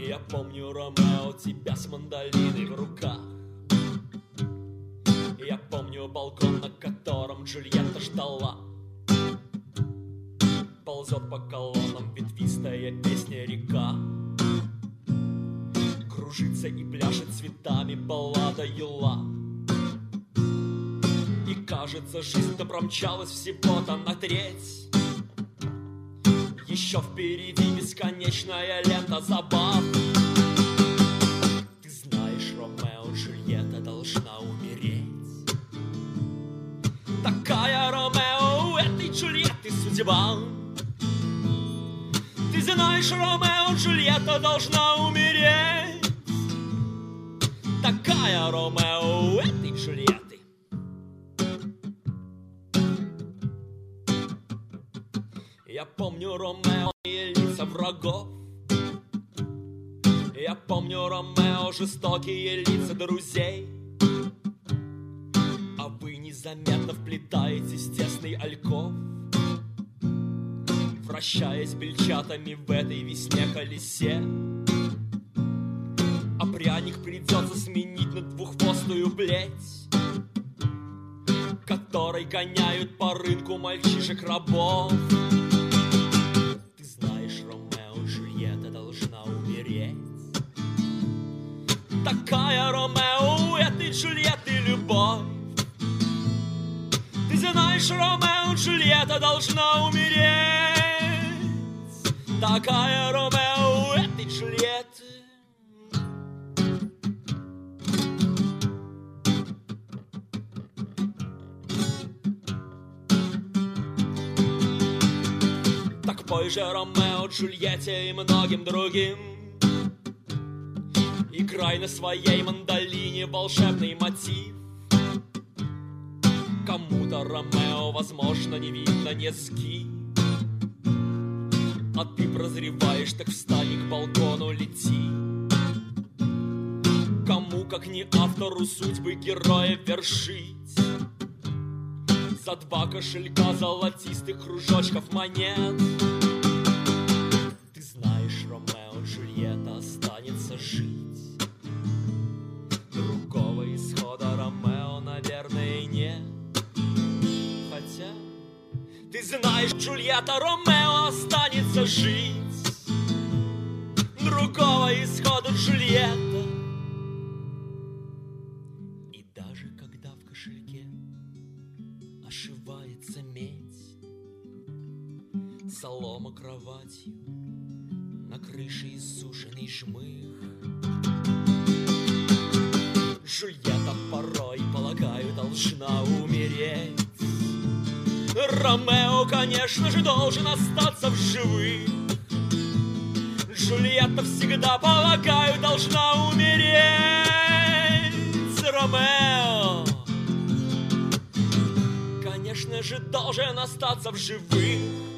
Я помню, Ромео, тебя с мандолиной в руках. Я помню балкон, на котором Джульетта ждала. Ползет по колоннам ветвистая песня река. Кружится и пляшет цветами баллада юла. И кажется, жизнь-то промчалась всего-то на треть. Еще впереди бесконечная лента забав. Ты знаешь, Ромео, Джульетта должна умереть. Такая, Ромео, у этой Джульетты судьба. Ты знаешь, Ромео, Джульетта должна умереть. Такая, Ромео, у этой Джульетты. Я помню, Ромео, и лица врагов. Я помню, Ромео, жестокие лица друзей. А вы незаметно вплетаетесь в тесный альков, вращаясь бельчатами в этой весне колесе. А пряник придется сменить на двуххвостую плеть, которой гоняют по рынку мальчишек-рабов. Ты знаешь, Ромео, Джульетта должна умереть. Такая, Ромео, у этой Джульетты любовь. Ты знаешь, Ромео, Джульетта должна умереть. Такая, Ромео, у этой Джульетты. Так пой же, Ромео, Джульетте и многим другим. Играй на своей мандолине волшебный мотив. Кому-то, Ромео, возможно, не видно низги, а ты прозреваешь, так встань и к балкону лети. Кому, как не автору, судьбы героя вершить за 2 кошелька золотистых кружочков монет. Ты знаешь, Ромео, Джульетта останется жить. Другого исхода, Ромео, наверное, нет. Хотя, ты знаешь, Джульетта, Ромео останется жить. Другого исхода, Джульетта. И даже когда в кошельке ошивается медь, солома кроватью, на крыше иссушенный жмых, Джульетта порой, полагаю, должна умереть. Ромео, конечно же, должен остаться в живых. Джульетта всегда, полагаю, должна умереть. Ромео, конечно же, должен остаться в живых.